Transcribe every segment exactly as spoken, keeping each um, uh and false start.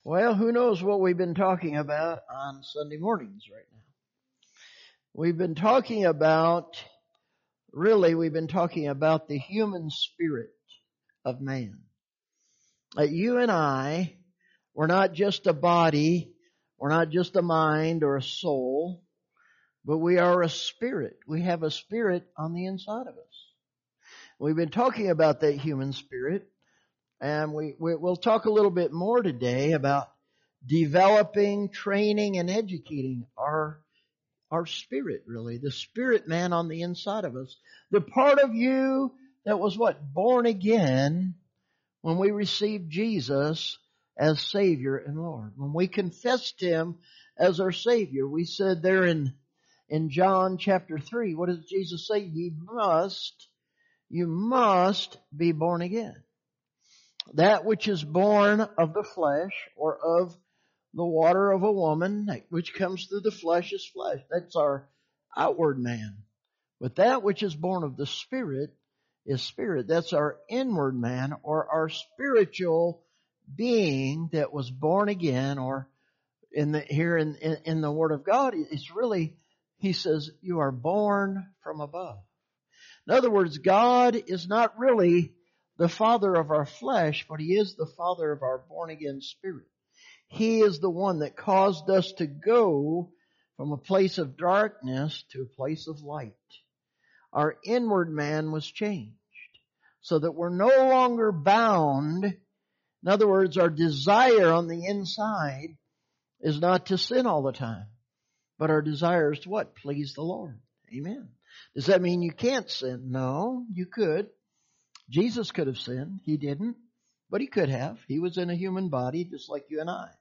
Well, who knows what we've been talking about on Sunday mornings right now. We've been talking about, really we've been talking about the human spirit of man. That you and I, we're not just a body, we're not just a mind or a soul, but we are a spirit. We have a spirit on the inside of us. We've been talking about that human spirit, and we, we we'll talk a little bit more today about developing, training, and educating our our spirit, really. The spirit man on the inside of us. The part of you that was what? Born again when we received Jesus as Savior and Lord. When we confessed Him as our Savior. We said there in, in John chapter three, what does Jesus say? Ye must, you must be born again. That which is born of the flesh or of the water of a woman, which comes through the flesh is flesh. That's our outward man. But that which is born of the Spirit is spirit. That's our inward man, or our spiritual being that was born again, or in the, here in, in, in the Word of God, it's really, He says, you are born from above. In other words, God is not really the Father of our flesh, but He is the Father of our born again spirit. He is the one that caused us to go from a place of darkness to a place of light. Our inward man was changed so that we're no longer bound. In other words, our desire on the inside is not to sin all the time, but our desire is to what? Please the Lord. Amen. Does that mean you can't sin? No, you could. Jesus could have sinned. He didn't, but He could have. He was in a human body just like you and I.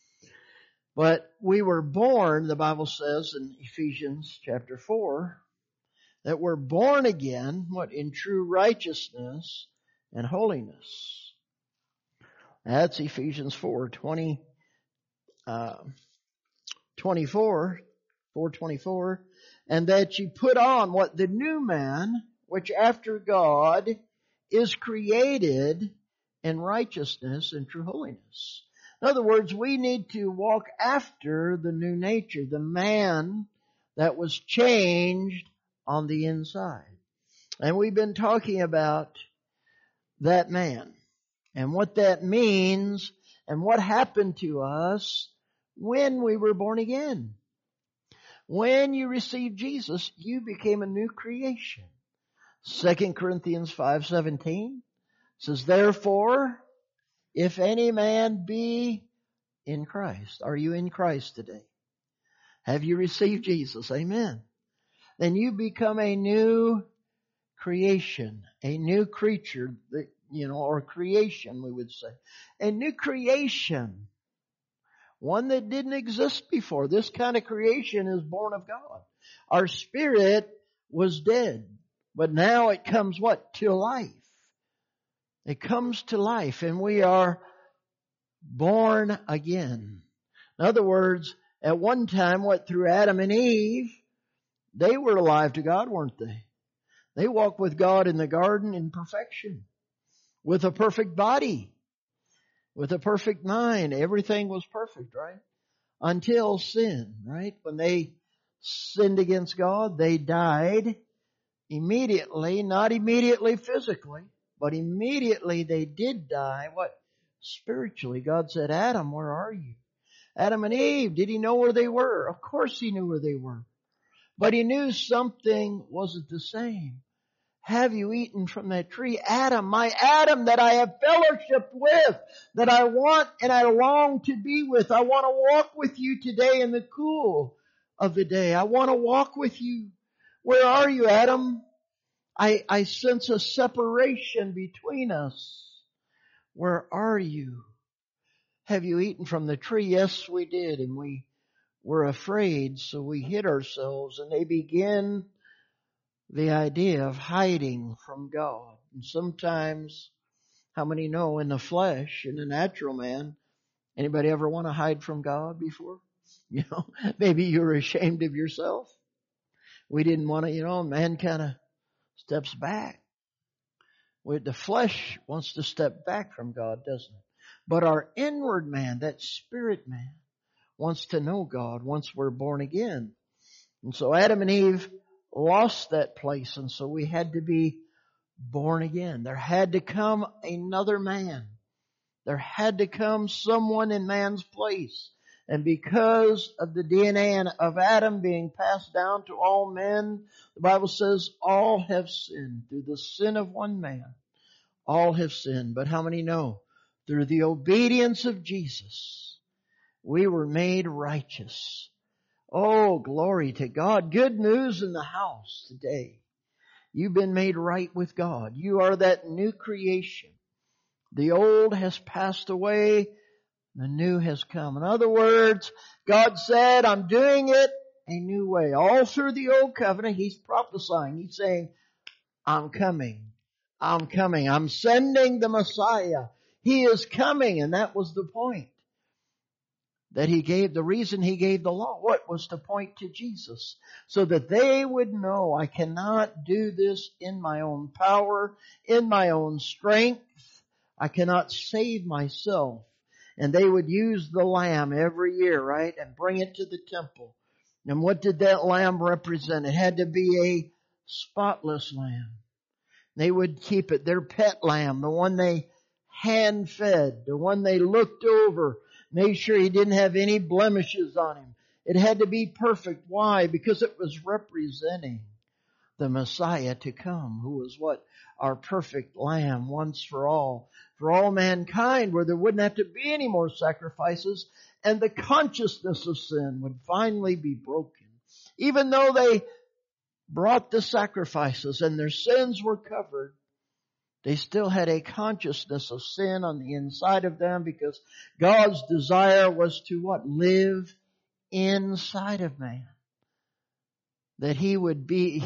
But we were born, the Bible says in Ephesians chapter four, that we're born again, what? In true righteousness and holiness. That's Ephesians four, twenty, uh, twenty-four, four twenty-four. And that you put on what? The new man, which after God is created in righteousness and true holiness. In other words, we need to walk after the new nature, the man that was changed on the inside. And we've been talking about that man and what that means and what happened to us when we were born again. When you received Jesus, you became a new creation. Second Corinthians five seventeen says, therefore, if any man be in Christ. Are you in Christ today? Have you received Jesus? Amen. Then you become a new creation, a new creature, you know, or creation, we would say. A new creation. One that didn't exist before. This kind of creation is born of God. Our spirit was dead, but now it comes what? To life. It comes to life, and we are born again. In other words, at one time, what? Through Adam and Eve, they were alive to God, weren't they? They walked with God in the garden in perfection, with a perfect body, with a perfect mind. Everything was perfect, right? Until sin, right? When they sinned against God, they died immediately, not immediately physically, but immediately they did die. What? Spiritually. God said, Adam, where are you? Adam and Eve, did He know where they were? Of course He knew where they were. But He knew something wasn't the same. Have you eaten from that tree? Adam, my Adam that I have fellowship with, that I want and I long to be with. I want to walk with you today in the cool of the day. I want to walk with you. Where are you, Adam? I, I sense a separation between us. Where are you? Have you eaten from the tree? Yes, we did, and we were afraid, so we hid ourselves, and they begin the idea of hiding from God. And sometimes, how many know in the flesh, in the natural man, anybody ever want to hide from God before? You know, maybe you were ashamed of yourself. We didn't want to, you know, man kind of steps back. The flesh wants to step back from God, doesn't it? But our inward man, that spirit man, wants to know God once we're born again. And so Adam and Eve lost that place, and so we had to be born again. There had to come another man. There had to come someone in man's place. And because of the D N A of Adam being passed down to all men, the Bible says all have sinned through the sin of one man. All have sinned. But how many know? Through the obedience of Jesus, we were made righteous. Oh, glory to God. Good news in the house today. You've been made right with God. You are that new creation. The old has passed away. The new has come. In other words, God said, I'm doing it a new way. All through the old covenant, He's prophesying. He's saying, I'm coming. I'm coming. I'm sending the Messiah. He is coming. And that was the point that He gave. The reason He gave the law, what was to point to Jesus, so that they would know I cannot do this in my own power, in my own strength. I cannot save myself. And they would use the lamb every year, right? And bring it to the temple. And what did that lamb represent? It had to be a spotless lamb. They would keep it, their pet lamb, the one they hand fed, the one they looked over, made sure he didn't have any blemishes on him. It had to be perfect. Why? Because it was representing the Messiah to come, who was what? Our perfect lamb once for all, for all mankind, where there wouldn't have to be any more sacrifices, and the consciousness of sin would finally be broken. Even though they brought the sacrifices and their sins were covered, they still had a consciousness of sin on the inside of them, because God's desire was to what? Live inside of man. That He would be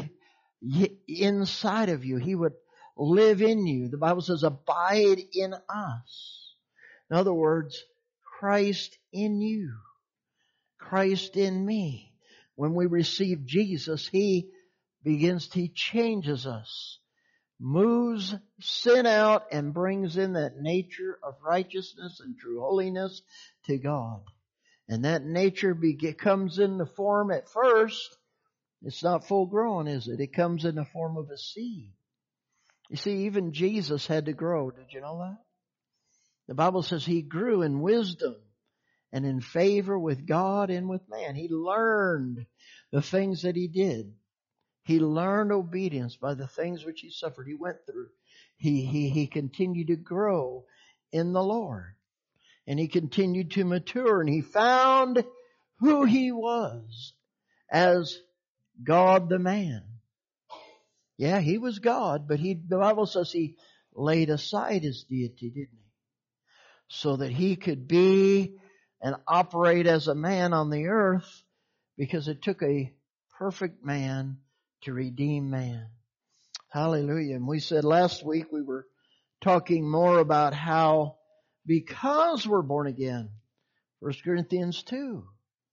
inside of you. He would live in you. The Bible says, abide in us. In other words, Christ in you. Christ in me. When we receive Jesus, He begins to, He changes us. Moves sin out and brings in that nature of righteousness and true holiness to God. And that nature be, comes in the form at first. It's not full grown, is it? It comes in the form of a seed. You see, even Jesus had to grow. Did you know that? The Bible says He grew in wisdom and in favor with God and with man. He learned the things that He did. He learned obedience by the things which He suffered. He went through. He, he, he continued to grow in the Lord. And He continued to mature. And He found who He was as God the man. Yeah, He was God, but he, the Bible says He laid aside His deity, didn't He? So that He could be and operate as a man on the earth, because it took a perfect man to redeem man. Hallelujah. And we said last week, we were talking more about how because we're born again, First Corinthians two,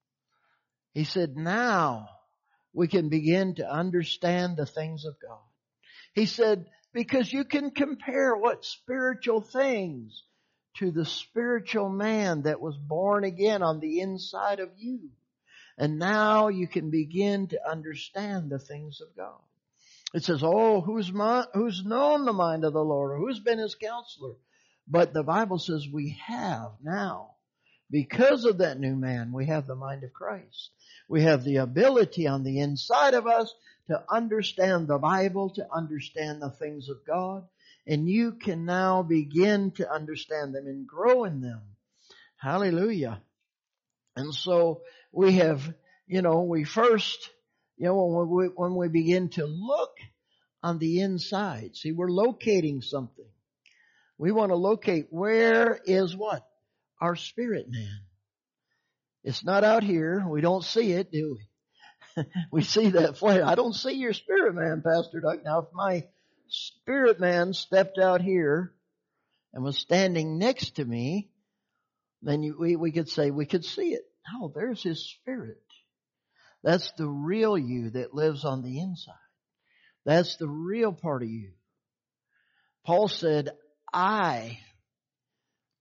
he said now we can begin to understand the things of God. He said, because you can compare what spiritual things to the spiritual man that was born again on the inside of you. And now you can begin to understand the things of God. It says, oh, who's, my, who's known the mind of the Lord, or who's been His counselor? But the Bible says we have now. Because of that new man, we have the mind of Christ. We have the ability on the inside of us to understand the Bible, to understand the things of God. And you can now begin to understand them and grow in them. Hallelujah. And so we have, you know, we first, you know, when we, when we begin to look on the inside, see, we're locating something. We want to locate where is what? Our spirit man. It's not out here. We don't see it, do we? We see that flash. I don't see your spirit man, Pastor Doug. Now, if my spirit man stepped out here and was standing next to me, then you, we, we could say we could see it. Oh, there's his spirit. That's the real you that lives on the inside. That's the real part of you. Paul said, I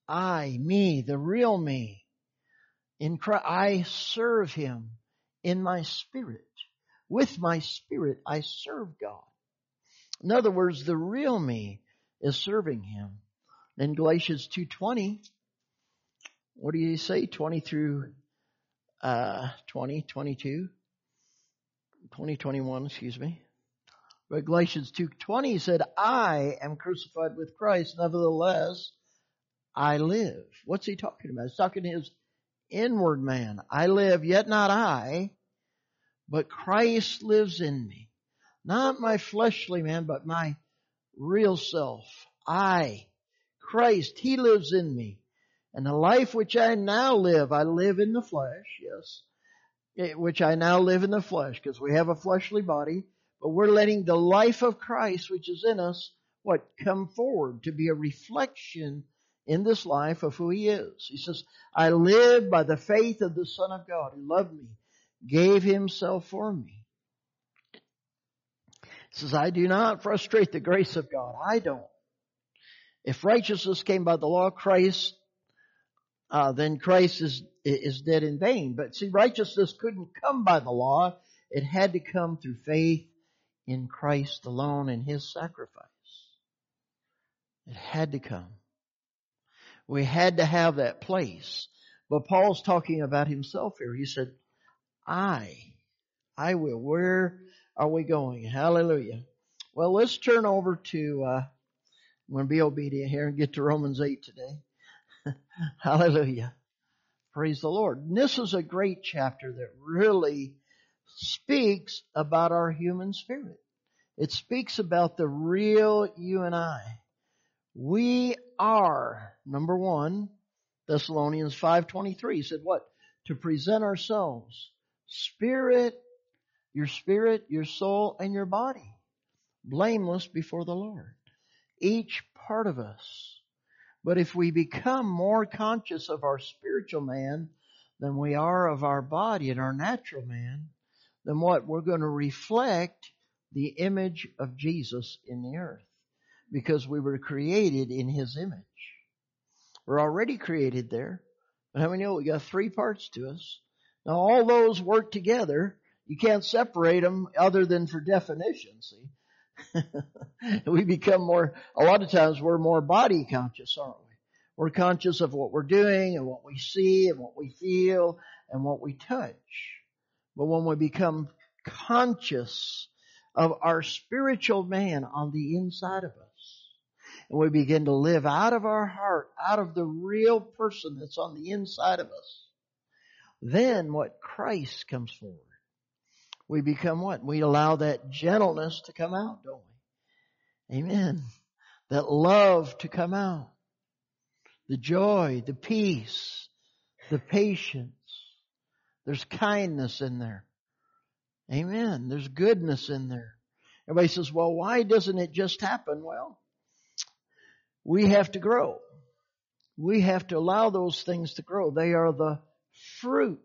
I, me, the real me. In Christ, I serve Him in my spirit. With my spirit, I serve God. In other words, the real me is serving Him. In Galatians two twenty, what do you say? twenty through uh, twenty, twenty-two, twenty, twenty-one, excuse me. But Galatians two twenty said, I am crucified with Christ, nevertheless I live. What's he talking about? He's talking to his inward man. I live, yet not I, but Christ lives in me. Not my fleshly man, but my real self. I, Christ, He lives in me. And the life which I now live, I live in the flesh, yes. Which I now live in the flesh, because we have a fleshly body. But we're letting the life of Christ, which is in us, what, come forward to be a reflection in this life of who He is. He says, I live by the faith of the Son of God who loved me, gave Himself for me. He says, I do not frustrate the grace of God. I don't. If righteousness came by the law of Christ, uh, then Christ is, is dead in vain. But see, righteousness couldn't come by the law. It had to come through faith in Christ alone and His sacrifice. It had to come. We had to have that place. But Paul's talking about himself here. He said, I, I will. Where are we going? Hallelujah. Well, let's turn over to, uh, I'm going to be obedient here and get to Romans eight today. Hallelujah. Praise the Lord. And this is a great chapter that really speaks about our human spirit. It speaks about the real you and I. We are, number one, Thessalonians five twenty-three said what? To present ourselves, spirit, your spirit, your soul, and your body, blameless before the Lord. Each part of us. But if we become more conscious of our spiritual man than we are of our body and our natural man, then what? We're going to reflect the image of Jesus in the earth. Because we were created in His image. We're already created there. But how many know we got three parts to us? Now all those work together. You can't separate them other than for definition, see. We become more, a lot of times we're more body conscious, aren't we? We're conscious of what we're doing and what we see and what we feel and what we touch. But when we become conscious of our spiritual man on the inside of us, and we begin to live out of our heart, out of the real person that's on the inside of us, then what? Christ comes forward. We become what? We allow that gentleness to come out, don't we? Amen. That love to come out. The joy, the peace, the patience. There's kindness in there. Amen. There's goodness in there. Everybody says, well, why doesn't it just happen? Well, we have to grow. We have to allow those things to grow. They are the fruit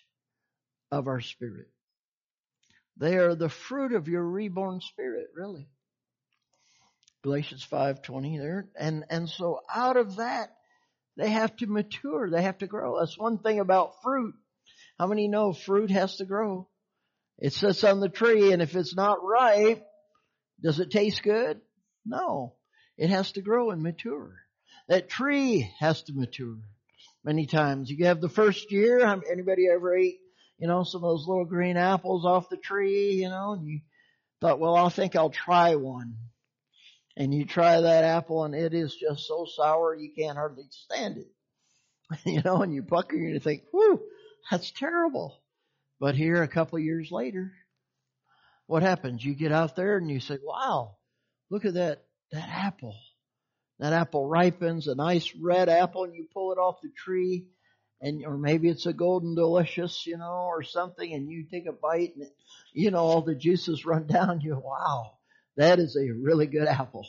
of our spirit. They are the fruit of your reborn spirit, really. Galatians five twenty there. And, and so out of that, they have to mature. They have to grow. That's one thing about fruit. How many know fruit has to grow? It sits on the tree, and if it's not ripe, does it taste good? No. It has to grow and mature. That tree has to mature. Many times. You have the first year. Anybody ever ate, you know, some of those little green apples off the tree, you know, and you thought, well, I think I'll try one. And you try that apple and it is just so sour you can't hardly stand it. You know, and you pucker and you think, whew, that's terrible. But here a couple of years later, what happens? You get out there and you say, wow, look at that, that apple. That apple ripens, a nice red apple, and you pull it off the tree, and or maybe it's a golden delicious, you know, or something, and you take a bite, and it, you know, all the juices run down. You go, wow, that is a really good apple.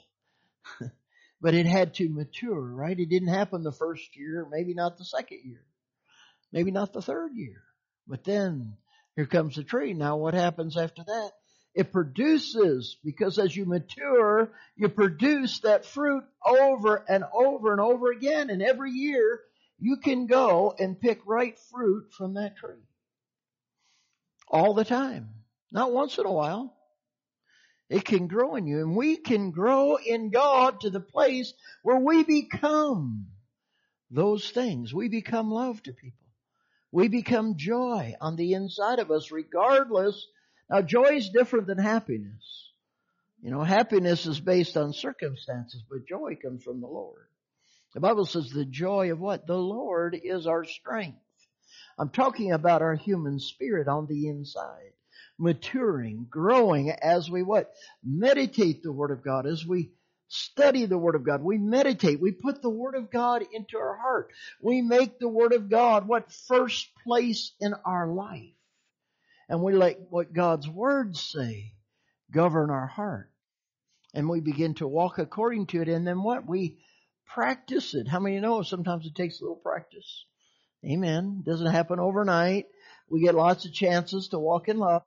But it had to mature, right? It didn't happen the first year, maybe not the second year, maybe not the third year. But then here comes the tree. Now what happens after that? It produces, because as you mature, you produce that fruit over and over and over again. And every year, you can go and pick ripe fruit from that tree. All the time. Not once in a while. It can grow in you. And we can grow in God to the place where we become those things. We become love to people. We become joy on the inside of us regardless. Now joy is different than happiness. You know, happiness is based on circumstances, but joy comes from the Lord. The Bible says the joy of what? The Lord is our strength. I'm talking about our human spirit on the inside. Maturing, growing as we what? Meditate the Word of God. As we study the Word of God, we meditate. We put the Word of God into our heart. We make the Word of God what? First place in our life. And we let what God's words say govern our heart. And we begin to walk according to it. And then what? We practice it. How many know sometimes it takes a little practice? Amen. Doesn't happen overnight. We get lots of chances to walk in love.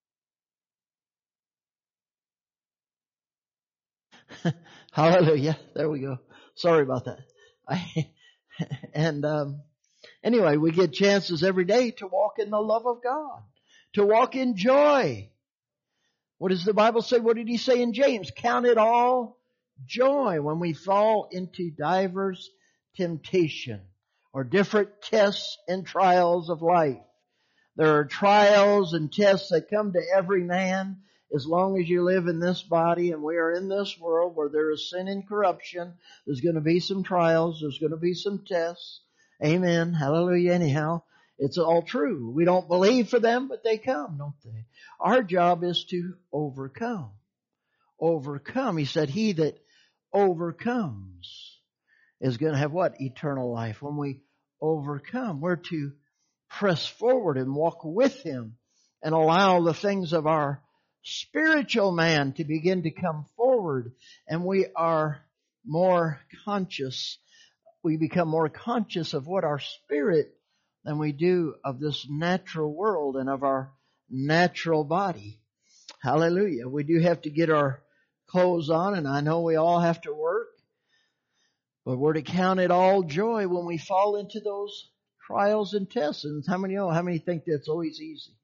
Hallelujah. There we go. Sorry about that. I, and um, anyway, we get chances every day to walk in the love of God, to walk in joy. What does the Bible say? What did he say in James? Count it all joy when we fall into divers temptation or different tests and trials of life. There are trials and tests that come to every man as long as you live in this body, and we are in this world where there is sin and corruption. There's going to be some trials. There's going to be some tests. Amen. Hallelujah. Anyhow, it's all true. We don't believe for them, but they come, don't they? Our job is to overcome. Overcome. He said, he that overcomes is going to have what? Eternal life. When we overcome, we're to press forward and walk with Him and allow the things of our spiritual man to begin to come forward, and we are more conscious. We become more conscious of what our spirit than we do of this natural world and of our natural body. Hallelujah. We do have to get our clothes on, and I know we all have to work, but we're to count it all joy when we fall into those trials and tests. And how many know? How many think that's always easy?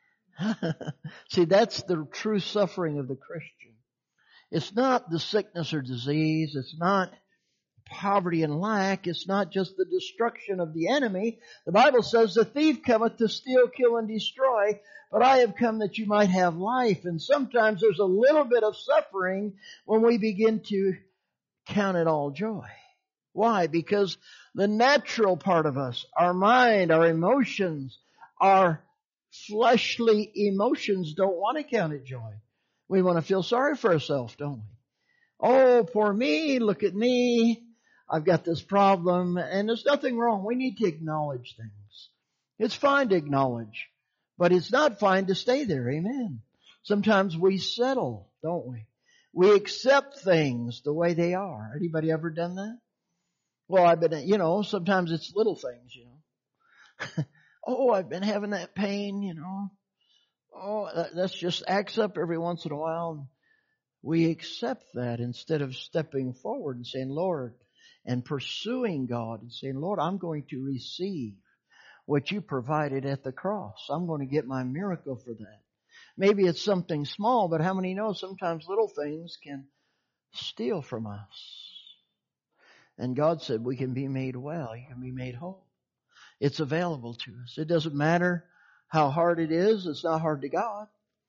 See, that's the true suffering of the Christian. It's not the sickness or disease. It's not poverty and lack. It's not just the destruction of the enemy. The Bible says the thief cometh to steal, kill, and destroy, but I have come that you might have life. And sometimes there's a little bit of suffering when we begin to count it all joy. Why? Because the natural part of us, our mind, our emotions, our fleshly emotions don't want to count it joy. We want to feel sorry for ourselves, don't we? Oh, poor me, look at me. I've got this problem, and there's nothing wrong. We need to acknowledge things. It's fine to acknowledge, but it's not fine to stay there. Amen. Sometimes we settle, don't we? We accept things the way they are. Anybody ever done that? Well, I've been, you know, sometimes it's little things, you know. Oh, I've been having that pain, you know. Oh, that's just acts up every once in a while. We accept that instead of stepping forward and saying, Lord, and pursuing God and saying, Lord, I'm going to receive what you provided at the cross. I'm going to get my miracle for that. Maybe it's something small, but how many know sometimes little things can steal from us? And God said we can be made well. You can be made whole. It's available to us. It doesn't matter how hard it is. It's not hard to God.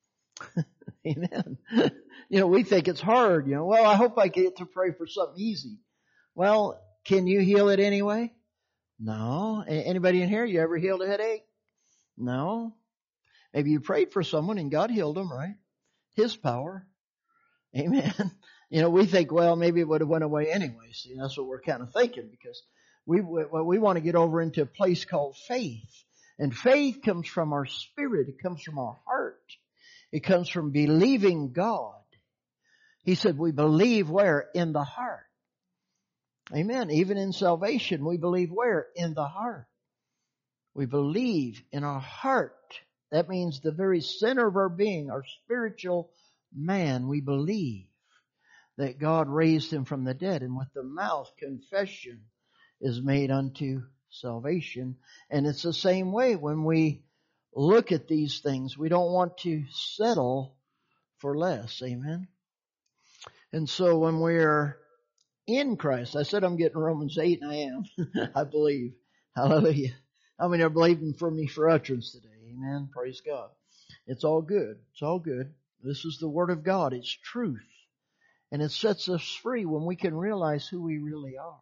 Amen. You know, we think it's hard. You know, well, I hope I get to pray for something easy. Well, can you heal it anyway? No. Anybody in here, you ever healed a headache? No. Maybe you prayed for someone and God healed them, right? His power. Amen. You know, we think, well, maybe it would have went away anyway. See, that's what we're kind of thinking, because we well, we want to get over into a place called faith. And faith comes from our spirit. It comes from our heart. It comes from believing God. He said we believe where? In the heart. Amen. Even in salvation, we believe where? In the heart. We believe in our heart. That means the very center of our being, our spiritual man. We believe that God raised him from the dead, and with the mouth confession is made unto salvation. And it's the same way when we look at these things. We don't want to settle for less. Amen. And so when we're in Christ, I said I'm getting Romans eight, and I am. I believe. Hallelujah. How many are believing for me for utterance today? Amen. Praise God. It's all good. It's all good. This is the Word of God. It's truth. And it sets us free when we can realize who we really are.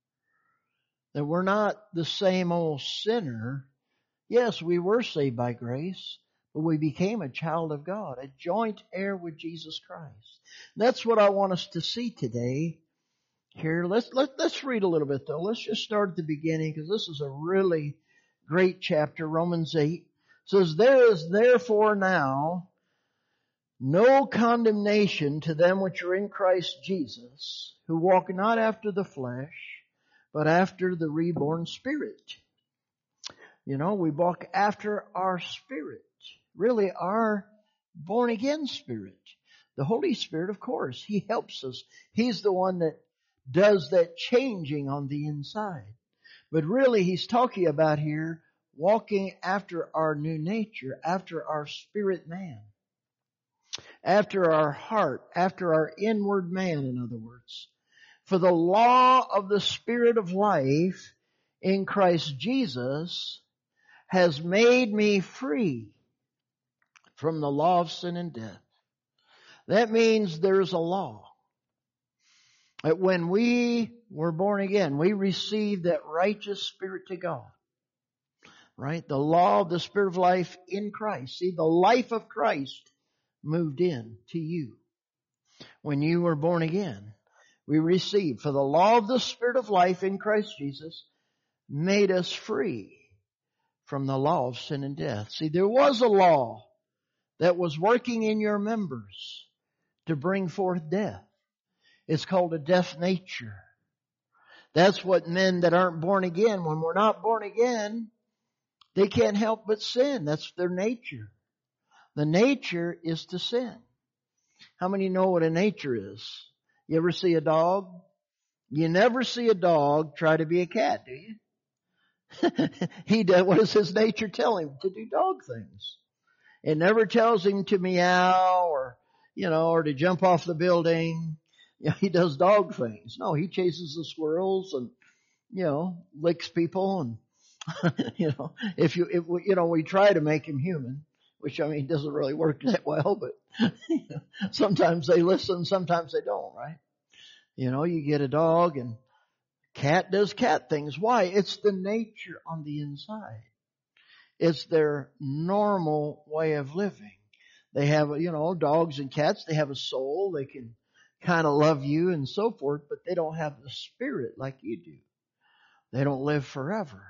That we're not the same old sinner. Yes, we were saved by grace, but we became a child of God, a joint heir with Jesus Christ. That's what I want us to see today. Here, let's let, let's read a little bit though. Let's just start at the beginning, because this is a really great chapter. Romans eight says, "There is therefore now no condemnation to them which are in Christ Jesus, who walk not after the flesh, but after the reborn Spirit." You know, we walk after our spirit, really our born again spirit. The Holy Spirit, of course, He helps us. He's the one that does that changing on the inside. But really, He's talking about here walking after our new nature, after our spirit man, after our heart, after our inward man, in other words. For the law of the Spirit of life in Christ Jesus has made me free from the law of sin and death. That means there's a law. That when we were born again, we received that righteous spirit to God. Right? The law of the Spirit of life in Christ. See, the life of Christ moved in to you. When you were born again, we received. For the law of the Spirit of life in Christ Jesus made us free from the law of sin and death. See, there was a law that was working in your members to bring forth death. It's called a death nature. That's what men that aren't born again, when we're not born again, they can't help but sin. That's their nature. The nature is to sin. How many know what a nature is? You ever see a dog? You never see a dog try to be a cat, do you? he does, what does his nature tell him? To do dog things. It never tells him to meow or, you know, or to jump off the building. You know, he does dog things. No, he chases the squirrels and, you know, licks people. And, you know, if you, if we, you know, we try to make him human, which I mean doesn't really work that well, but you know, sometimes they listen, sometimes they don't, right? You know, you get a dog and cat does cat things. Why? It's the nature on the inside. It's their normal way of living. They have, you know, dogs and cats, they have a soul. They can kind of love you and so forth, but they don't have the spirit like you do. They don't live forever.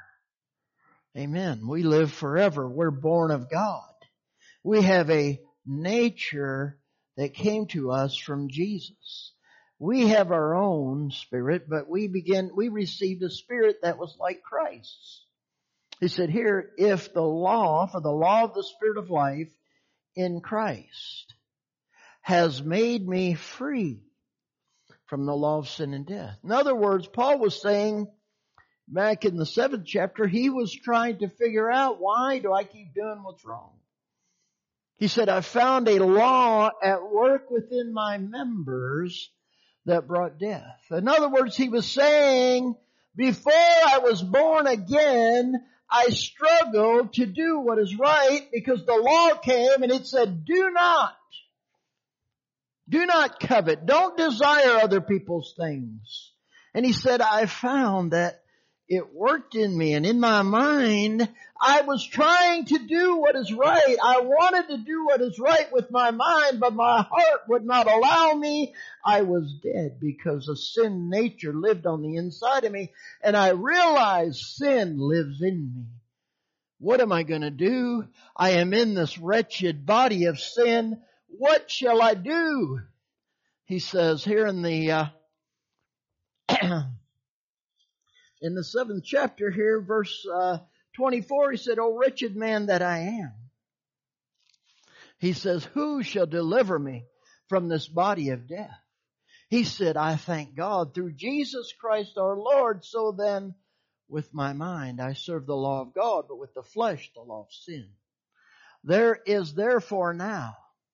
Amen. We live forever. We're born of God. We have a nature that came to us from Jesus. We have our own spirit, but we begin, we received a spirit that was like Christ's. He said here, if the law, for the law of the Spirit of life in Christ has made me free from the law of sin and death. In other words, Paul was saying back in the seventh chapter, he was trying to figure out, why do I keep doing what's wrong? He said, I found a law at work within my members that brought death. In other words, he was saying, before I was born again, I struggled to do what is right because the law came and it said, do not. Do not covet. Don't desire other people's things. And he said, I found that it worked in me, and in my mind, I was trying to do what is right. I wanted to do what is right with my mind, but my heart would not allow me. I was dead because a sin nature lived on the inside of me, and I realized sin lives in me. What am I going to do? I am in this wretched body of sin. What shall I do? He says here in the uh, in the seventh chapter here, verse uh, twenty-four, he said, O wretched man that I am, He says, who shall deliver me from this body of death? He said, I thank God through Jesus Christ our Lord. So then, with my mind I serve the law of God, but with the flesh the law of sin. There is therefore now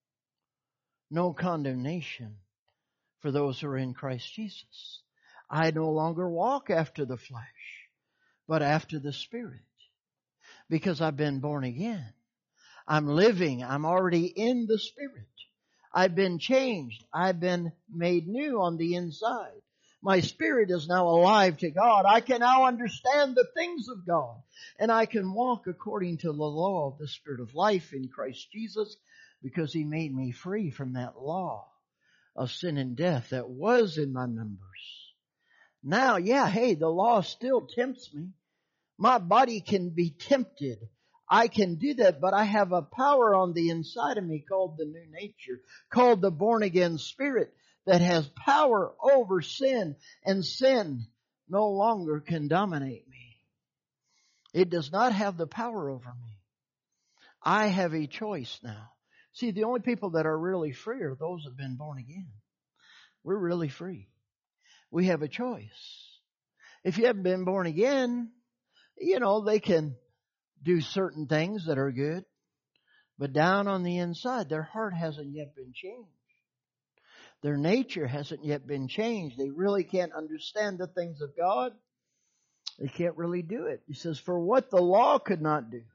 no condemnation for those who are in Christ Jesus. I no longer walk after the flesh, but after the Spirit, because I've been born again. I'm living. I'm already in the Spirit. I've been changed. I've been made new on the inside. My spirit is now alive to God. I can now understand the things of God. And I can walk according to the law of the Spirit of life in Christ Jesus, because He made me free from that law of sin and death that was in my members. Now, yeah, hey, the law still tempts me. My body can be tempted. I can do that, but I have a power on the inside of me called the new nature, called the born again spirit, that has power over sin, and sin no longer can dominate me. It does not have the power over me. I have a choice now. See, the only people that are really free are those that have been born again. We're really free. We have a choice. If you haven't been born again, you know, they can do certain things that are good, but down on the inside, their heart hasn't yet been changed. Their nature hasn't yet been changed. They really can't understand the things of God. They can't really do it. He says, for what the law could not do,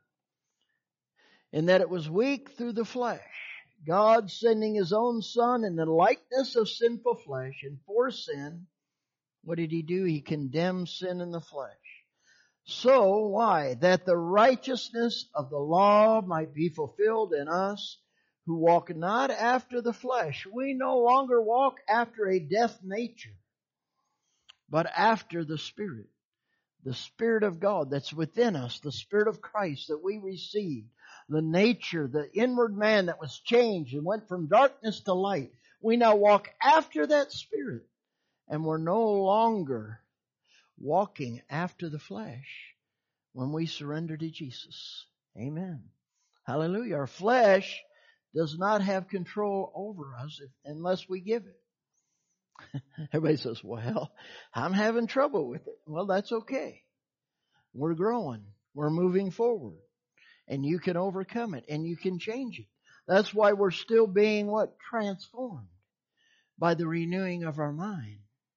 in that it was weak through the flesh, God sending His own Son in the likeness of sinful flesh, and for sin, what did He do? He condemned sin in the flesh. So, why? That the righteousness of the law might be fulfilled in us who walk not after the flesh. We no longer walk after a death nature, but after the Spirit. The Spirit of God that's within us, the Spirit of Christ that we received, the nature, the inward man that was changed and went from darkness to light. We now walk after that Spirit, and we're no longer walking after the flesh when we surrender to Jesus. Amen. Hallelujah. Our flesh does not have control over us if, unless we give it. Everybody says, well, I'm having trouble with it. Well, that's okay. We're growing. We're moving forward. And you can overcome it and you can change it. That's why we're still being what? Transformed by the renewing of our mind.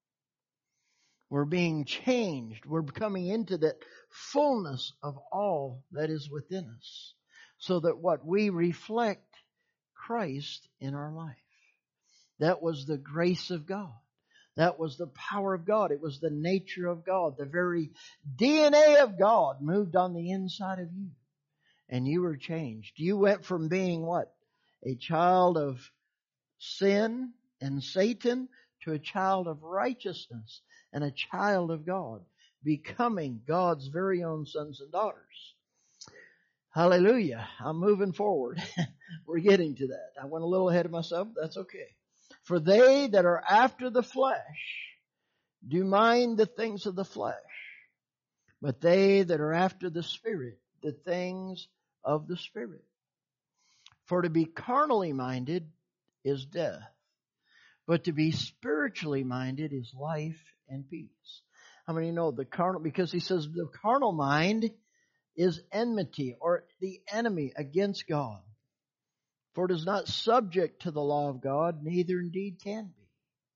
We're being changed. We're coming into that fullness of all that is within us. So that what? We reflect Christ in our life. That was the grace of God. That was the power of God. It was the nature of God. The very D N A of God moved on the inside of you. And you were changed. You went from being what? A child of sin and Satan to a child of righteousness and a child of God, becoming God's very own sons and daughters. Hallelujah. I'm moving forward. We're getting to that. I went a little ahead of myself. That's okay. For they that are after the flesh do mind the things of the flesh, but they that are after the Spirit, the things of the Spirit. For to be carnally minded is death, but to be spiritually minded is life and peace. How many know the carnal? Because he says the carnal mind is enmity or the enemy against God. For it is not subject to the law of God, neither indeed can be.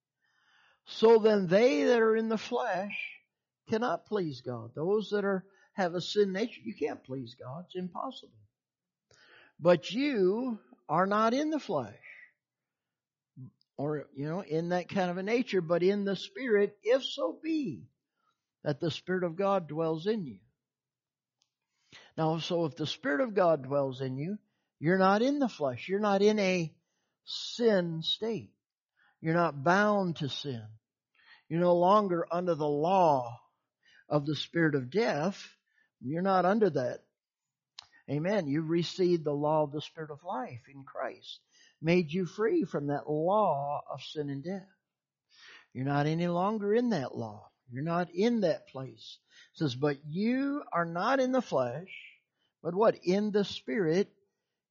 So then they that are in the flesh cannot please God. Those that are have a sin nature, you can't please God. It's impossible. But you are not in the flesh, or, you know, in that kind of a nature, but in the Spirit, if so be that the Spirit of God dwells in you. Now, so if the Spirit of God dwells in you, you're not in the flesh. You're not in a sin state. You're not bound to sin. You're no longer under the law of the spirit of death. You're not under that. Amen. You've received the law of the Spirit of life in Christ. Made you free from that law of sin and death. You're not any longer in that law. You're not in that place. It says, but you are not in the flesh, but what? In the Spirit,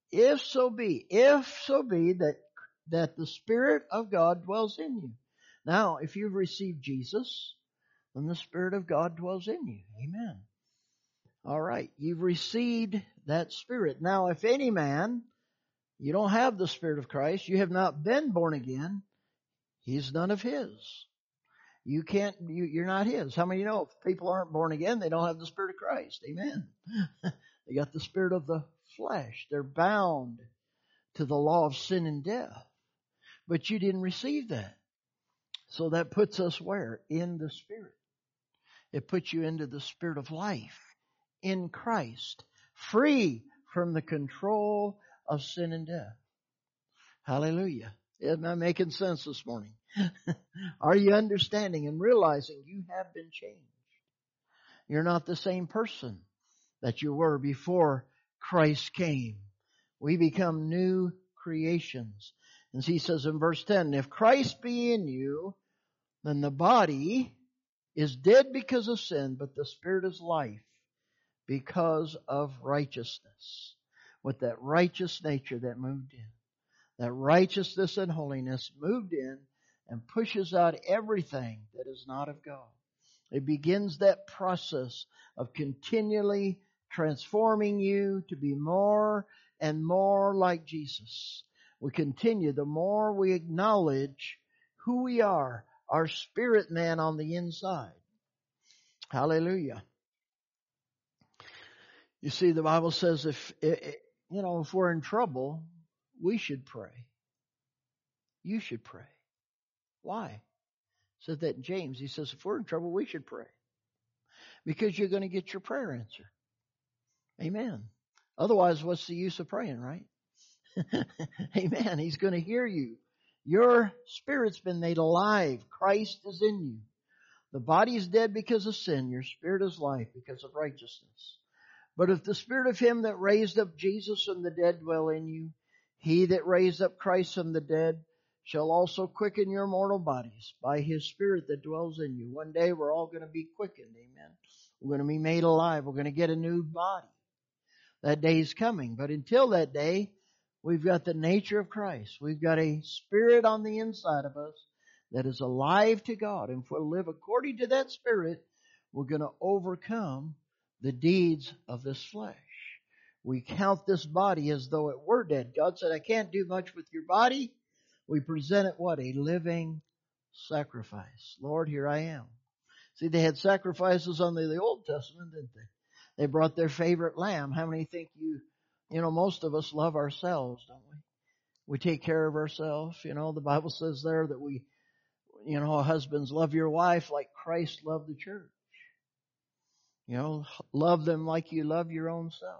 If so be, if so be that, that the Spirit of God dwells in you. Now, if you've received Jesus, then the Spirit of God dwells in you. Amen. All right. You've received that Spirit. Now, if any man, you don't have the Spirit of Christ, you have not been born again, he's none of his. You can't, you, you're not his. How many know if people aren't born again, they don't have the Spirit of Christ? Amen. They got the spirit of the flesh. They're bound to the law of sin and death. But you didn't receive that. So that puts us where? In the Spirit. It puts you into the Spirit of life in Christ, free from the control of sin and death. Hallelujah. Am I making sense this morning? Are you understanding and realizing you have been changed? You're not the same person that you were before Christ came. We become new creations. And he says in verse ten, if Christ be in you, then the body is dead because of sin, but the Spirit is life because of righteousness. With that righteous nature that moved in. That righteousness and holiness moved in and pushes out everything that is not of God. It begins that process of continually transforming you to be more and more like Jesus. We continue, the more we acknowledge who we are, our spirit man on the inside. Hallelujah. You see, the Bible says if, you know, if we're in trouble, we should pray. You should pray. Why? It says that in James. He says if we're in trouble, we should pray. Because you're going to get your prayer answered. Amen. Otherwise, what's the use of praying, right? Amen. He's going to hear you. Your spirit's been made alive. Christ is in you. The body is dead because of sin. Your spirit is life because of righteousness. But if the Spirit of Him that raised up Jesus from the dead dwell in you, He that raised up Christ from the dead shall also quicken your mortal bodies by His Spirit that dwells in you. One day we're all going to be quickened. Amen. We're going to be made alive. We're going to get a new body. That day is coming. But until that day, we've got the nature of Christ. We've got a Spirit on the inside of us that is alive to God. And if we'll live according to that Spirit, we're going to overcome the deeds of this flesh. We count this body as though it were dead. God said, I can't do much with your body. We present it what? A living sacrifice. Lord, here I am. See, they had sacrifices under the Old Testament, didn't they? They brought their favorite lamb. How many think you, you know, most of us love ourselves, don't we? We take care of ourselves. You know, the Bible says there that we, you know, husbands, love your wife like Christ loved the church. You know, love them like you love your own self.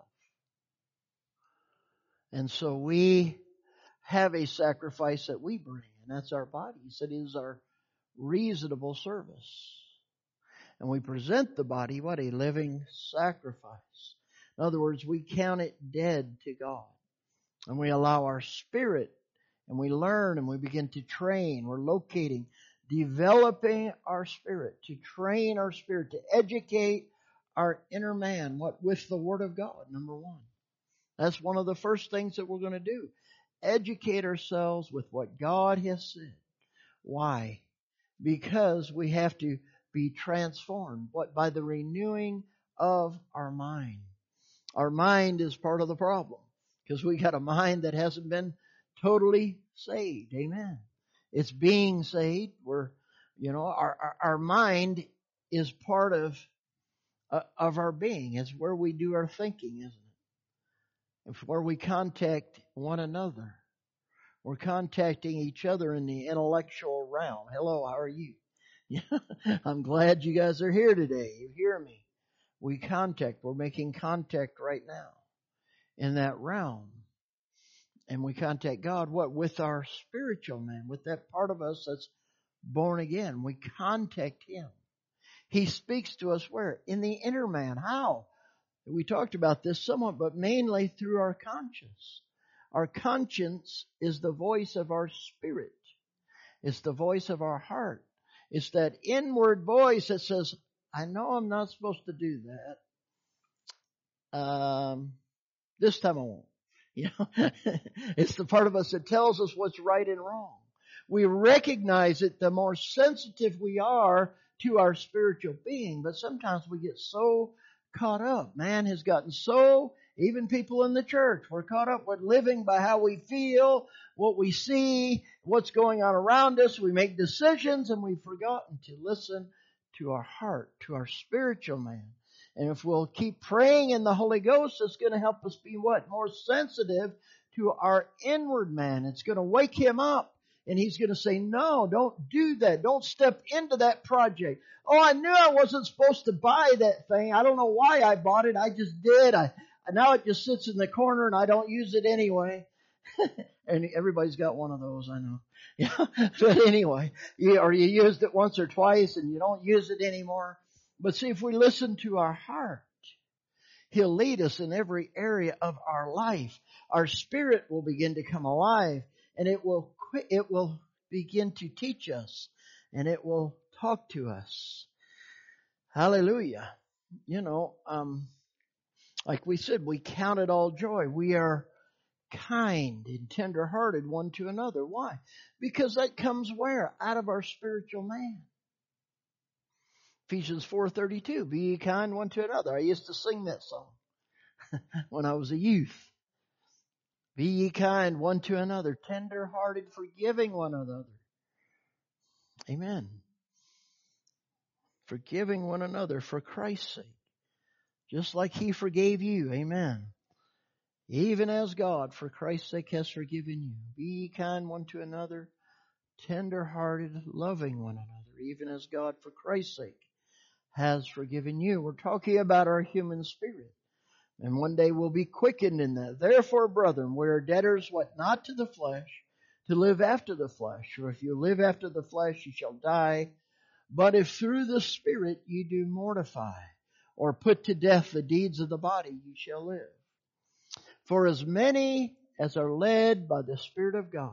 And so we have a sacrifice that we bring, and that's our bodies. It is our reasonable service. And we present the body, what? A living sacrifice. In other words, we count it dead to God. And we allow our spirit, and we learn, and we begin to train. We're locating, developing our spirit, to train our spirit, to educate our inner man, what? With the Word of God, number one. That's one of the first things that we're going to do. Educate ourselves with what God has said. Why? Because we have to be transformed. What? By the renewing of our mind. Our mind is part of the problem. Because we got a mind that hasn't been totally saved. Amen. It's being saved. We're, you know, our, our, our mind is part of Uh, of our being. It's where we do our thinking, isn't it? It's where we contact one another. We're contacting each other in the intellectual realm. Hello, how are you? I'm glad you guys are here today. You hear me? We contact. We're making contact right now in that realm. And we contact God, what? With our spiritual man, with that part of us that's born again. We contact Him. He speaks to us where? In the inner man. How? We talked about this somewhat, but mainly through our conscience. Our conscience is the voice of our spirit. It's the voice of our heart. It's that inward voice that says, I know I'm not supposed to do that. Um, this time I won't. You know, it's the part of us that tells us what's right and wrong. We recognize it the more sensitive we are to our spiritual being, but sometimes we get so caught up. Man has gotten so, even people in the church, we're caught up with living by how we feel, what we see, what's going on around us. We make decisions and we've forgotten to listen to our heart, to our spiritual man. And if we'll keep praying in the Holy Ghost, it's going to help us be what? More sensitive to our inward man. It's going to wake him up. And he's going to say, no, don't do that. Don't step into that project. Oh, I knew I wasn't supposed to buy that thing. I don't know why I bought it. I just did. I now it just sits in the corner and I don't use it anyway. And everybody's got one of those, I know. Yeah. But anyway, you, or you used it once or twice and you don't use it anymore. But see, if we listen to our heart, He'll lead us in every area of our life. Our spirit will begin to come alive, and it will it will begin to teach us, and it will talk to us. Hallelujah. You know, um, like we said, we count it all joy. We are kind and tender-hearted one to another. Why? Because that comes where? Out of our spiritual man. Ephesians four thirty-two, be ye kind one to another. I used to sing that song when I was a youth. Be ye kind one to another, tender-hearted, forgiving one another. Amen. Forgiving one another for Christ's sake. Just like He forgave you. Amen. Even as God, for Christ's sake, has forgiven you. Be ye kind one to another, tender-hearted, loving one another, even as God, for Christ's sake, has forgiven you. We're talking about our human spirit. And one day we'll be quickened in that. Therefore, brethren, we are debtors, what? Not to the flesh, to live after the flesh. For if you live after the flesh, you shall die. But if through the Spirit you do mortify, or put to death the deeds of the body, you shall live. For as many as are led by the Spirit of God,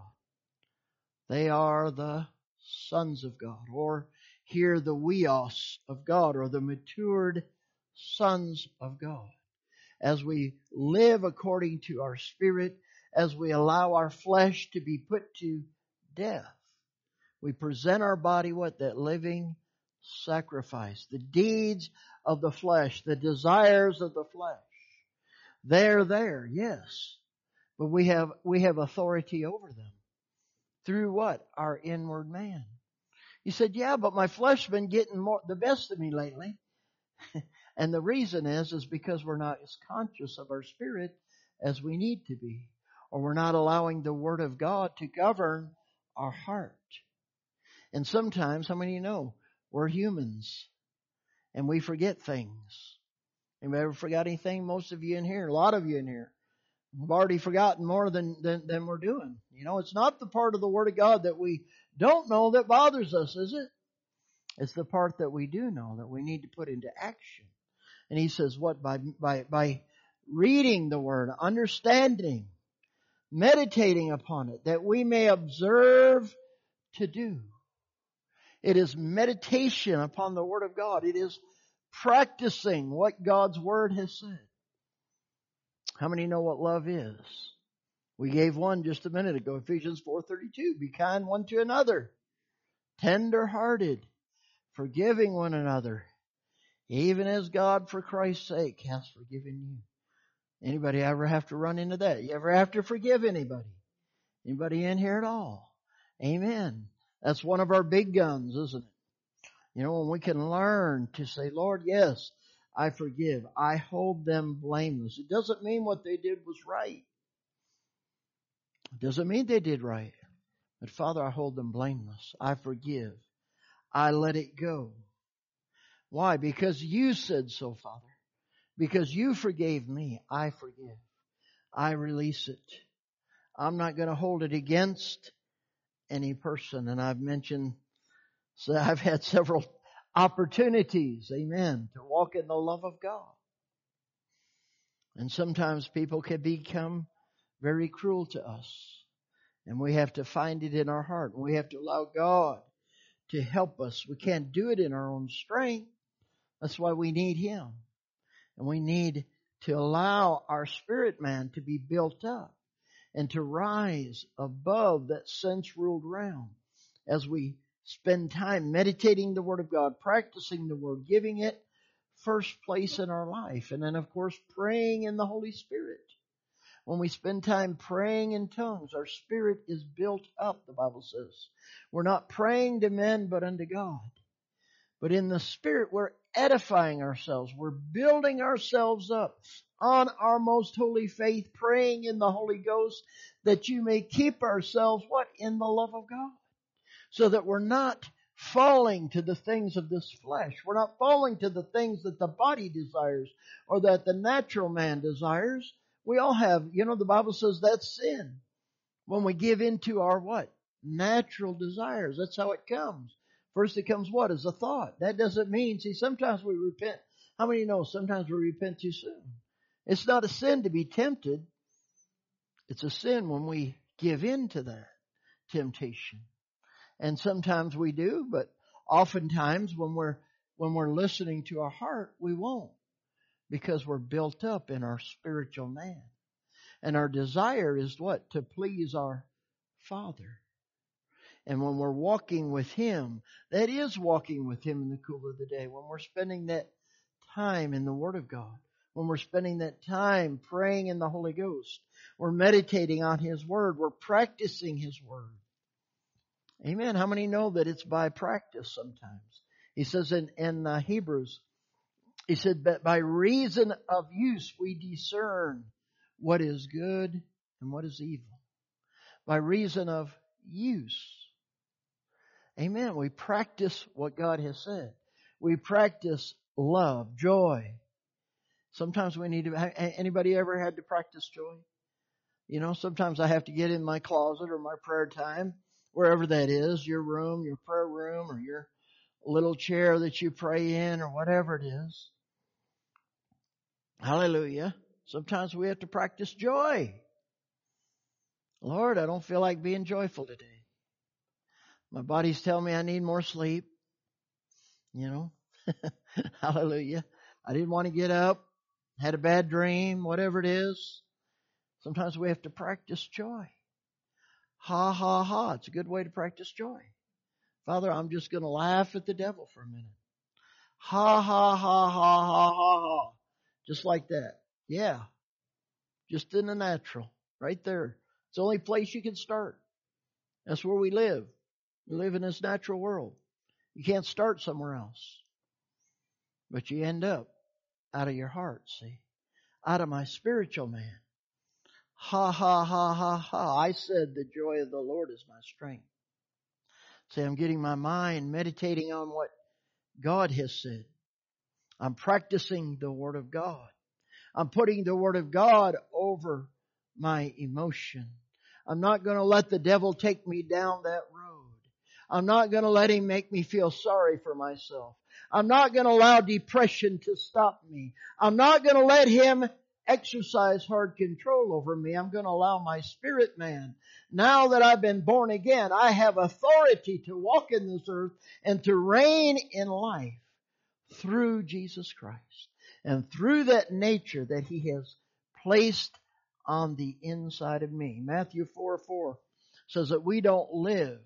they are the sons of God, or here the weos of God, or the matured sons of God. As we live according to our spirit, as we allow our flesh to be put to death, we present our body what? That living sacrifice. The deeds of the flesh, the desires of the flesh. They're there, yes. But we have we have authority over them. Through what? Our inward man. You said, yeah, but my flesh's been getting more the best of me lately. And the reason is, is because we're not as conscious of our spirit as we need to be. Or we're not allowing the Word of God to govern our heart. And sometimes, how many of you know, we're humans. And we forget things. Anybody ever forgot anything? Most of you in here, a lot of you in here, we've already forgotten more than, than, than we're doing. You know, it's not the part of the Word of God that we don't know that bothers us, is it? It's the part that we do know that we need to put into action. And he says what? By, by, by reading the Word, understanding, meditating upon it, that we may observe to do. It is meditation upon the Word of God. It is practicing what God's Word has said. How many know what love is? We gave one just a minute ago, Ephesians four thirty-two. Be kind one to another, tender-hearted, forgiving one another, even as God for Christ's sake has forgiven you. Anybody ever have to run into that? You ever have to forgive anybody? Anybody in here at all? Amen. That's one of our big guns, isn't it? You know, when we can learn to say, Lord, yes, I forgive. I hold them blameless. It doesn't mean what they did was right. It doesn't mean they did right. But Father, I hold them blameless. I forgive. I let it go. Why? Because you said so, Father. Because you forgave me, I forgive. I release it. I'm not going to hold it against any person. And I've mentioned, so I've had several opportunities, amen, to walk in the love of God. And sometimes people can become very cruel to us. And we have to find it in our heart. We have to allow God to help us. We can't do it in our own strength. That's why we need Him. And we need to allow our spirit man to be built up and to rise above that sense-ruled realm as we spend time meditating the Word of God, practicing the Word, giving it first place in our life. And then, of course, praying in the Holy Spirit. When we spend time praying in tongues, our spirit is built up, the Bible says. We're not praying to men, but unto God. But in the Spirit, we're edifying ourselves. We're building ourselves up on our most holy faith, praying in the Holy Ghost, that you may keep ourselves, what? In the love of God. So that we're not falling to the things of this flesh. We're not falling to the things that the body desires or that the natural man desires. We all have, you know, the Bible says that's sin. When we give into our what? Natural desires. That's how it comes. First it comes what? As a thought. That doesn't mean, see, sometimes we repent. How many know sometimes we repent too soon? It's not a sin to be tempted. It's a sin when we give in to that temptation. And sometimes we do, but oftentimes when we're, when we're listening to our heart, we won't. Because we're built up in our spiritual man. And our desire is what? To please our Father. And when we're walking with Him, that is walking with Him in the cool of the day. When we're spending that time in the Word of God. When we're spending that time praying in the Holy Ghost. We're meditating on His Word. We're practicing His Word. Amen. How many know that it's by practice sometimes? He says in, in uh, Hebrews, he said that by reason of use we discern what is good and what is evil. By reason of use. Amen. We practice what God has said. We practice love, joy. Sometimes we need to, anybody ever had to practice joy? You know, sometimes I have to get in my closet or my prayer time, wherever that is, your room, your prayer room, or your little chair that you pray in, or whatever it is. Hallelujah. Sometimes we have to practice joy. Lord, I don't feel like being joyful today. My body's telling me I need more sleep. You know. Hallelujah. I didn't want to get up. Had a bad dream. Whatever it is. Sometimes we have to practice joy. Ha, ha, ha. It's a good way to practice joy. Father, I'm just going to laugh at the devil for a minute. Ha, ha, ha, ha, ha, ha, ha. Just like that. Yeah. Just in the natural. Right there. It's the only place you can start. That's where we live. We live in this natural world. You can't start somewhere else. But you end up out of your heart, see. Out of my spiritual man. Ha, ha, ha, ha, ha. I said the joy of the Lord is my strength. See, I'm getting my mind meditating on what God has said. I'm practicing the Word of God. I'm putting the Word of God over my emotion. I'm not going to let the devil take me down that road. I'm not going to let him make me feel sorry for myself. I'm not going to allow depression to stop me. I'm not going to let him exercise hard control over me. I'm going to allow my spirit man. Now that I've been born again, I have authority to walk in this earth and to reign in life through Jesus Christ and through that nature that He has placed on the inside of me. Matthew four four says that we don't live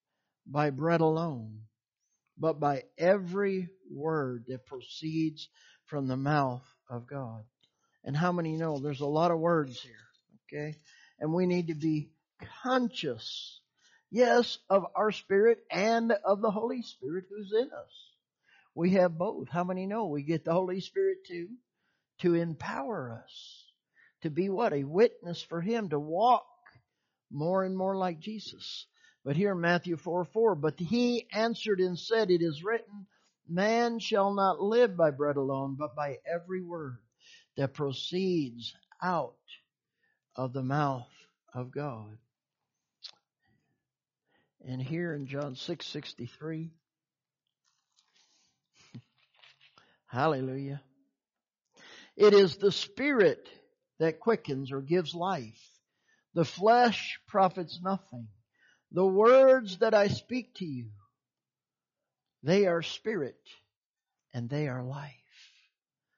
by bread alone, but by every word that proceeds from the mouth of God. And how many know there's a lot of words here, okay? And we need to be conscious, yes, of our spirit and of the Holy Spirit who's in us. We have both. How many know we get the Holy Spirit too? To empower us. To be what? A witness for Him. To walk more and more like Jesus. But here in Matthew four four, but He answered and said, it is written, man shall not live by bread alone, but by every word that proceeds out of the mouth of God. And here in John six sixty-three, hallelujah. It is the Spirit that quickens or gives life. The flesh profits nothing. The words that I speak to you, they are spirit and they are life.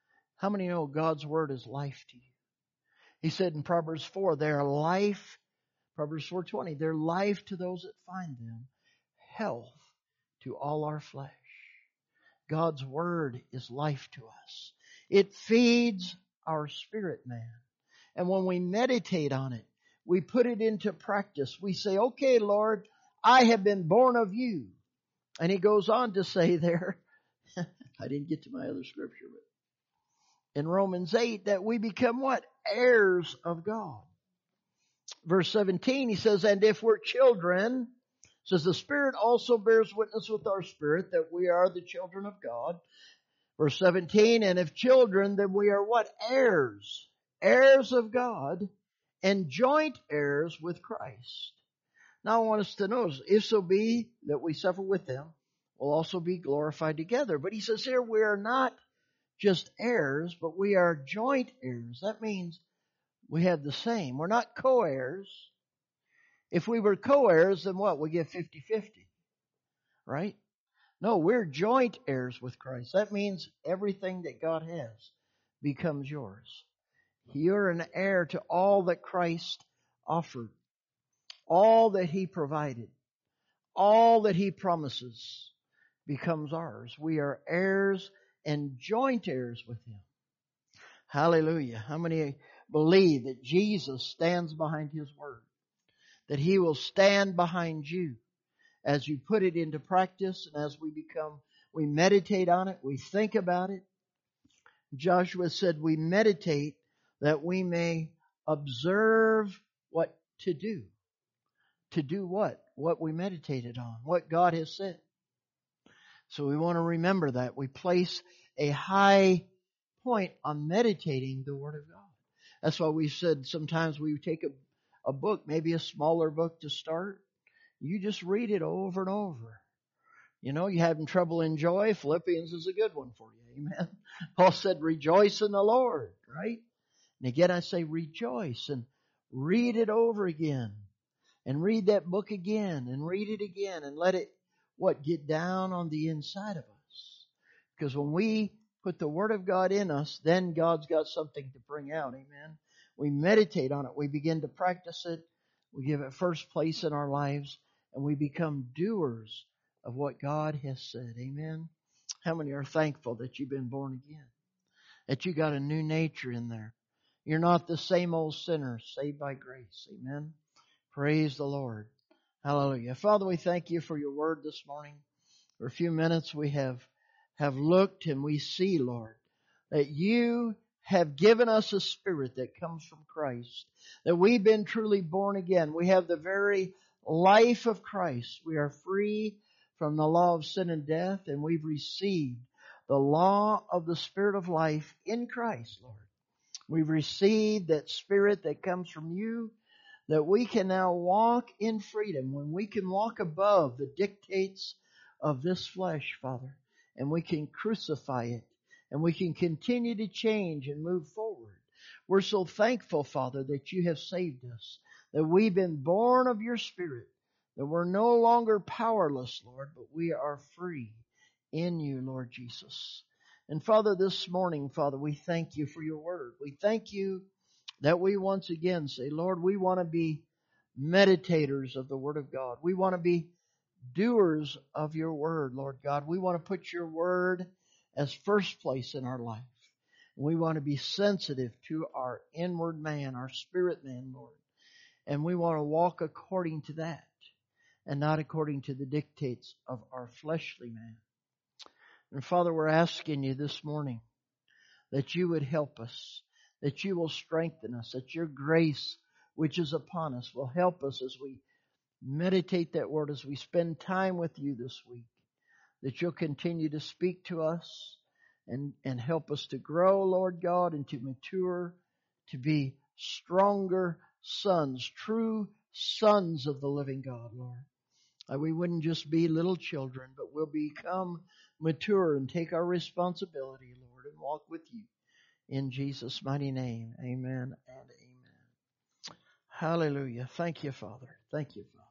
How many know God's Word is life to you? He said in Proverbs four, they are life, Proverbs four twenty, they're life to those that find them, health to all our flesh. God's Word is life to us. It feeds our spirit man. And when we meditate on it, we put it into practice. We say, okay, Lord, I have been born of you. And he goes on to say there, I didn't get to my other scripture, but in Romans eight, that we become what? Heirs of God. Verse seventeen, he says, and if we're children, says the Spirit also bears witness with our spirit that we are the children of God. Verse seventeen, and if children, then we are what? Heirs. Heirs of God and joint heirs with Christ. Now I want us to notice, if so be that we suffer with them, we'll also be glorified together. But he says here, we are not just heirs, but we are joint heirs. That means we have the same. We're not co-heirs. If we were co-heirs, then what? We get fifty-fifty. Right? No, we're joint heirs with Christ. That means everything that God has becomes yours. You're an heir to all that Christ offered. All that He provided. All that He promises becomes ours. We are heirs and joint heirs with Him. Hallelujah. How many believe that Jesus stands behind His Word? That He will stand behind you as you put it into practice and as we become, we meditate on it, we think about it. Joshua said we meditate that we may observe what to do. To do what? What we meditated on. What God has said. So we want to remember that. We place a high point on meditating the Word of God. That's why we said sometimes we take a, a book, maybe a smaller book to start. You just read it over and over. You know, you're having trouble in joy. Philippians is a good one for you. Amen. Paul said, rejoice in the Lord, right? And again, I say rejoice and read it over again and read that book again and read it again and let it, what, get down on the inside of us. Because when we put the Word of God in us, then God's got something to bring out. Amen. We meditate on it. We begin to practice it. We give it first place in our lives and we become doers of what God has said. Amen. How many are thankful that you've been born again? That you got a new nature in there. You're not the same old sinner saved by grace. Amen. Praise the Lord. Hallelujah. Father, we thank you for your word this morning. For a few minutes we have, have looked and we see, Lord, that you have given us a spirit that comes from Christ. That we've been truly born again. We have the very life of Christ. We are free from the law of sin and death, and we've received the law of the Spirit of life in Christ, Lord. We've received that Spirit that comes from you, that we can now walk in freedom, when we can walk above the dictates of this flesh, Father, and we can crucify it, and we can continue to change and move forward. We're so thankful, Father, that you have saved us, that we've been born of your Spirit, that we're no longer powerless, Lord, but we are free in you, Lord Jesus. And Father, this morning, Father, we thank you for your word. We thank you that we once again say, Lord, we want to be meditators of the Word of God. We want to be doers of your word, Lord God. We want to put your word as first place in our life. We want to be sensitive to our inward man, our spirit man, Lord. And we want to walk according to that and not according to the dictates of our fleshly man. And Father, we're asking you this morning that you would help us, that you will strengthen us, that your grace which is upon us will help us as we meditate that word, as we spend time with you this week, that you'll continue to speak to us and, and help us to grow, Lord God, and to mature, to be stronger sons, true sons of the living God, Lord. That we wouldn't just be little children, but we'll become mature and take our responsibility, Lord, and walk with you. In Jesus' mighty name, amen and amen. Hallelujah. Thank you, Father. Thank you, Father.